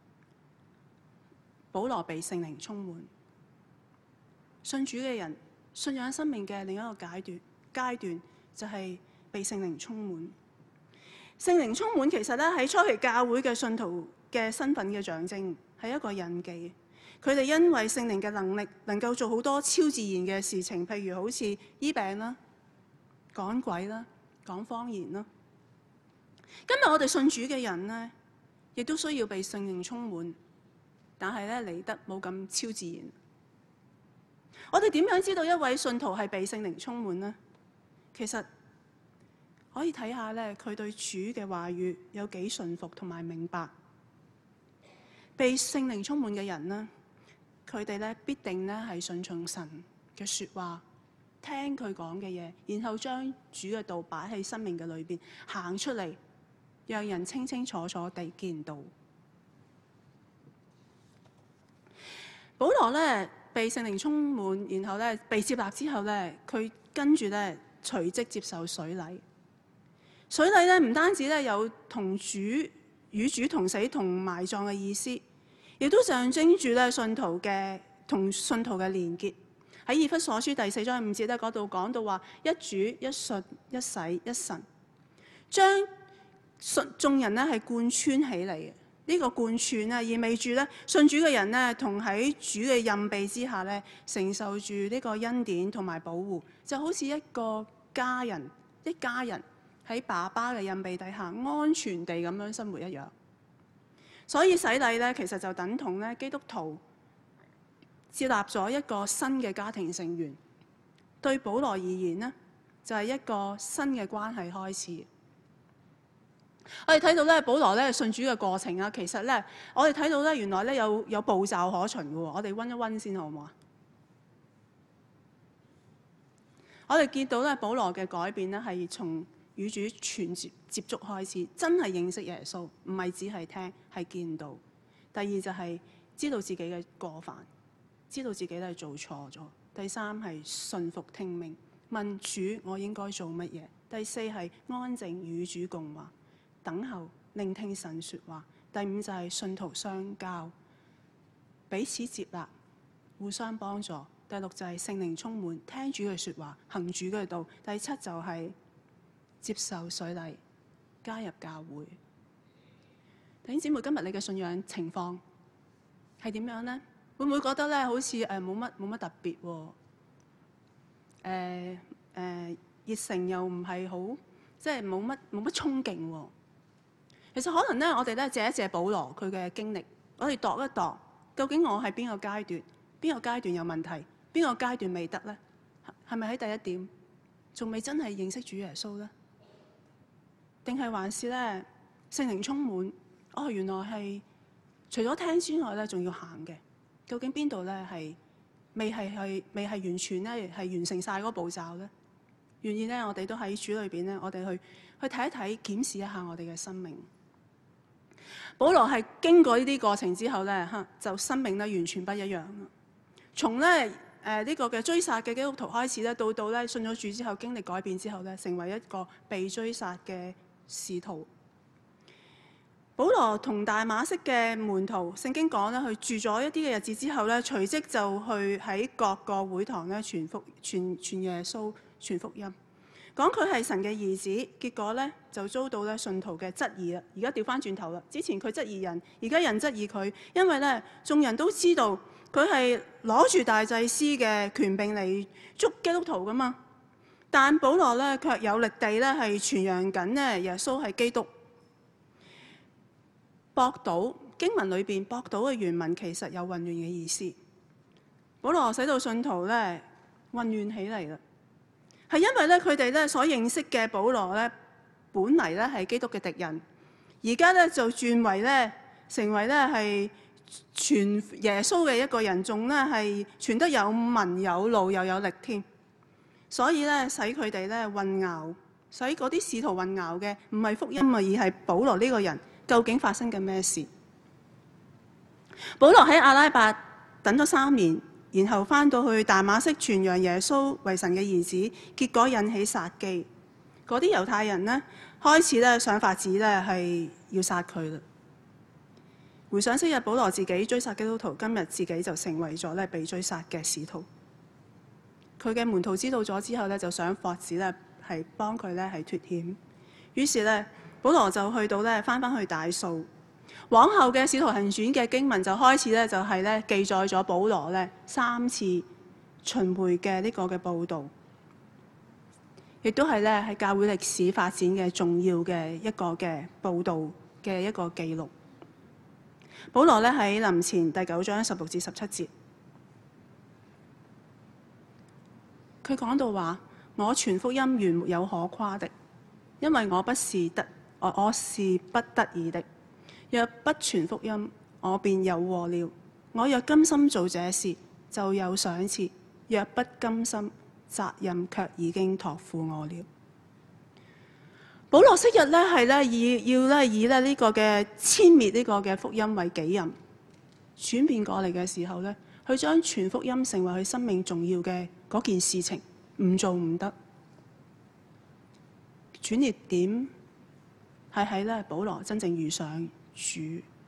[SPEAKER 2] 保羅被聖靈充滿，信主嘅人信仰生命嘅另一個階段就係被聖靈充滿。聖靈充滿其實咧喺初期教會嘅信徒嘅身份嘅象徵，係一個印記。佢哋因為聖靈嘅能力，能夠做好多超自然嘅事情，譬如好似醫病啦、趕鬼啦、講方言啦。今日我哋信主嘅人呢，亦都需要被聖靈充滿，但係咧嚟得冇咁超自然。我哋點樣知道一位信徒係被聖靈充滿呢？其實可以睇下咧，佢對主嘅話語有幾順服同埋明白。被聖靈充滿嘅人呢，佢哋咧必定咧係順從神嘅說話，聽佢講嘅嘢，然後將主嘅道擺喺生命嘅裏邊，行出嚟，讓人清清楚楚地見到。保羅咧被聖靈充滿，然後咧被接納之後咧，佢跟住咧隨即接受水禮。水禮咧唔單止咧有與主同死同埋葬嘅意思，亦都象徵住咧信徒嘅同信徒嘅連結。喺以弗所書第4章5節咧嗰度講到話，一主一信一洗一神，將眾人咧係貫穿起嚟嘅。呢個貫穿咧意味住咧信主嘅人咧同喺主嘅蔭庇之下咧承受住呢個恩典同埋保護，就好似一個家人，一家人喺爸爸嘅蔭庇底下安全地咁樣生活一樣。所以洗禮咧其實就等同咧基督徒接納咗一個新嘅家庭成員。對保羅而言呢，就係一個新嘅關係開始。我哋睇到咧保羅咧信主嘅過程啊，其實咧我哋睇到咧原來咧有步驟可循嘅喎。我哋溫一溫先好唔好啊？我哋見到咧保羅嘅改變咧係從與主全接觸開始，真係認識耶穌，唔係只係聽，係見到。第二就係知道自己嘅過犯，知道自己都係做錯咗。第三係順服聽命，問主我應該做乜嘢。第四係安靜與主共話，等候聆聽神說話。第五就係信徒相交，彼此接納，互相幫助。第六就係聖靈充滿，聽主嘅說話，行主嘅道。第七就係接受水禮，加入教會。弟兄姊妹，今日你嘅信仰情況係點樣呢？會唔會覺得咧好似冇乜特別喎？熱誠又唔係好，即係冇乜衝勁喎。其實可能咧，我哋咧借一借保羅佢嘅經歷，我哋度一度，究竟我係邊個階段？邊個階段有問題？邊個階段未得呢？係咪喺第一點仲未真係認識主耶穌呢？定係還是咧聖靈充滿？哦，原來係除咗聽之外咧，仲要行嘅。究竟邊度咧係未係完全咧係完成晒嗰個步驟咧？願意咧，我哋都喺主裏邊咧，我哋去睇一睇，檢視一下我哋嘅生命。保羅係經過呢啲過程之後咧，就生命咧完全不一樣。從咧呢個嘅追殺嘅基督徒開始咧，到咧信咗主之後，經歷改變之後咧，成為一個被追殺嘅使徒。保羅同大馬色嘅門徒，聖經講咧，佢住咗一啲嘅日子之後咧，隨即就去喺各個會堂咧傳耶穌、傳福音，講佢係神嘅兒子。結果咧就遭到咧信徒嘅質疑啦。而家調翻轉頭啦，之前佢質疑人，而家人質疑佢，因為咧眾人都知道佢係攞住大祭司嘅權柄嚟捉基督徒噶嘛。但保羅咧卻有力地咧係傳揚緊咧耶穌係基督。駁倒經文裏邊駁倒嘅原文其實有混亂嘅意思。保羅使到信徒咧混亂起嚟啦，係因為咧佢哋咧所認識嘅保羅咧本嚟咧係基督嘅敵人，而家咧就轉為咧成為咧係傳耶穌嘅一個人，仲咧係傳得有文有路又有力添。所以咧使佢哋咧混淆，使嗰啲使徒混淆嘅唔係福音啊，而係保羅呢個人。究竟發生緊咩事？保羅喺阿拉伯等咗3年，然後翻到去大馬色傳揚耶穌為神嘅兒子，結果引起殺機。嗰啲猶太人呢，開始咧想法子咧係要殺佢啦。回想昔日保羅自己追殺基督徒，今日自己就成為咗咧被追殺嘅使徒。佢嘅門徒知道咗之後咧，就想法子咧係幫佢咧係脫險，於是咧。保羅就去到咧，翻去大數。往後嘅《使徒行傳》嘅經文就開始咧，就係咧記載咗保羅咧3次巡迴嘅呢個嘅報導，亦都係咧喺教會歷史發展嘅重要嘅一個嘅報導嘅一個記錄。保羅咧喺林前第9章16至17節，佢講到話：我傳福音原沒有可誇的，因為我是不得已的。若不傳福音，我便有禍了。我若甘心做這事，就有賞賜；若不甘心，責任卻已經託付我了。保羅昔日咧係咧以呢個嘅殲滅呢個嘅福音為己任，轉變過嚟嘅時候咧，佢將傳福音成為佢生命重要嘅嗰件事情，唔做唔得。轉捩點係喺咧保羅真正遇上主，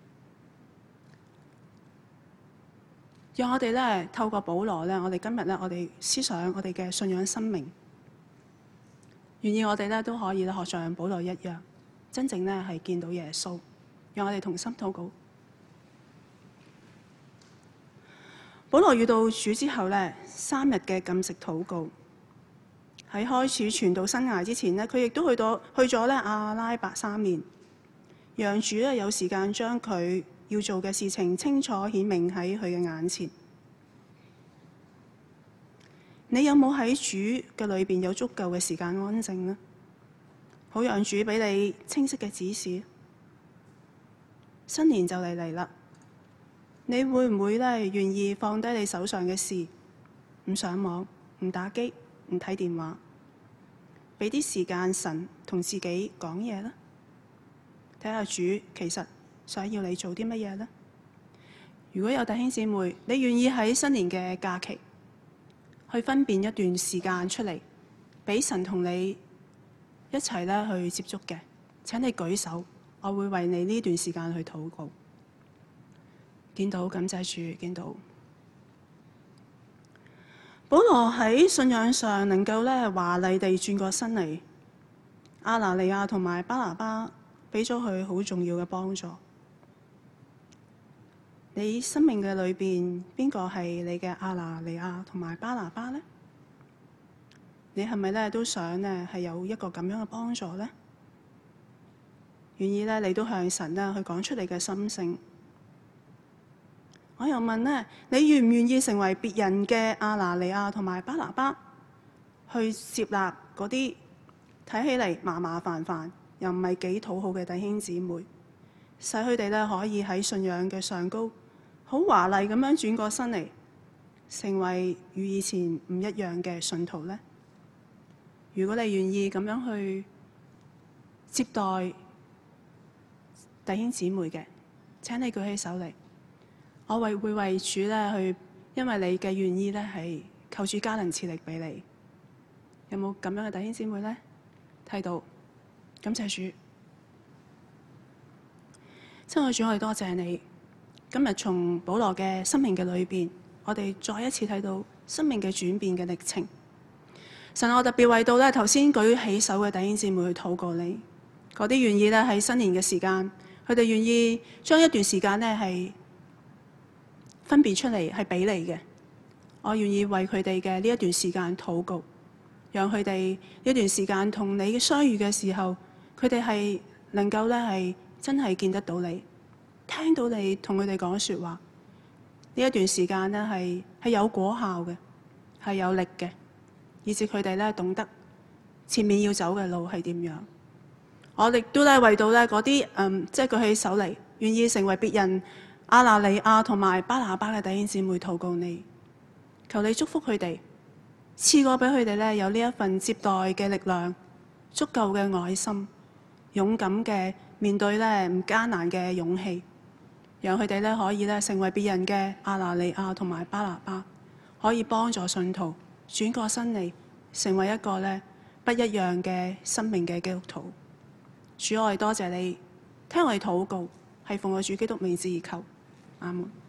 [SPEAKER 2] 讓我哋咧透過保羅咧，我哋今日咧，我哋思想我哋嘅信仰生命，願意我哋咧都可以咧學像保羅一樣，真正咧係見到耶穌。讓我哋同心禱告。保羅遇到主之後咧，3日嘅禁食禱告。喺開始傳道生涯之前呢，佢亦都去咗咧阿拉伯3年，讓主咧有時間將佢要做嘅事情清楚顯明喺佢嘅眼前。你有冇喺主嘅裏邊有足夠嘅時間安靜呢？好讓主俾你清晰嘅指示。新年就嚟啦，你會唔會咧願意放低你手上嘅事，唔上網，唔打機，唔睇電話，俾啲時間神同自己講嘢啦。睇下主其實想要你做啲乜嘢呢？如果有弟兄姊妹，你願意喺新年嘅假期去分辨一段時間出嚟，俾神同你一齊咧去接觸嘅，請你舉手，我會為你呢段時間去禱告。見到，感謝主，見到。保羅喺信仰上能夠咧華麗地轉過身嚟，亞拿尼亞同埋巴拿巴俾咗佢好重要嘅幫助。 你生命嘅裏邊，邊個係你嘅亞拿尼亞同埋巴拿巴呢？你係咪咧都想咧係有一個咁樣嘅幫助呢？願意咧你都向神咧去講出你嘅心聲。我又問咧，你願唔願意成為別人嘅亞拿尼亞同埋巴拿巴，去接納嗰啲睇起嚟麻麻煩煩又唔係幾討好嘅弟兄姊妹，使佢哋咧可以喺信仰嘅上高好華麗咁樣轉過身嚟，成為與以前唔一樣嘅信徒呢？如果你願意咁樣去接待弟兄姊妹嘅，請你舉起手嚟，我會為主咧去，因為你嘅願意咧係求主加能賜力俾你。有冇咁樣嘅弟兄姊妹呢？睇到，感謝主。親愛主，我哋多謝你。今日從保羅嘅生命嘅裏邊，我哋再一次睇到生命嘅轉變嘅歷程。神，我特別為到咧頭先舉起手嘅弟兄姊妹去禱告你，嗰啲願意咧喺新年嘅時間，佢哋願意將一段時間咧係分別出嚟係俾你嘅。我願意為佢哋嘅呢一段時間禱告，讓佢哋呢段時間同你嘅相遇嘅時候，佢哋係能夠咧係真係見得到你，聽到你同佢哋講說話。呢一段時間咧係有果效嘅，係有力嘅，以至佢哋咧懂得前面要走嘅路係點樣。我亦都咧為到咧嗰啲即係舉起手嚟，願意成為別人亞拿尼亞同埋巴拿巴嘅弟兄姊妹禱告你，求你祝福佢哋，賜過俾佢哋咧有呢一份接待嘅力量，足夠嘅愛心，勇敢嘅面對咧唔艱難嘅勇氣，讓佢哋咧可以咧成為別人嘅亞拿尼亞同埋巴拿巴，可以幫助信徒轉過身嚟，成為一個咧不一樣嘅生命嘅基督徒。主，我哋多謝你，聽我哋禱告，係奉我主基督名字而求，阿門。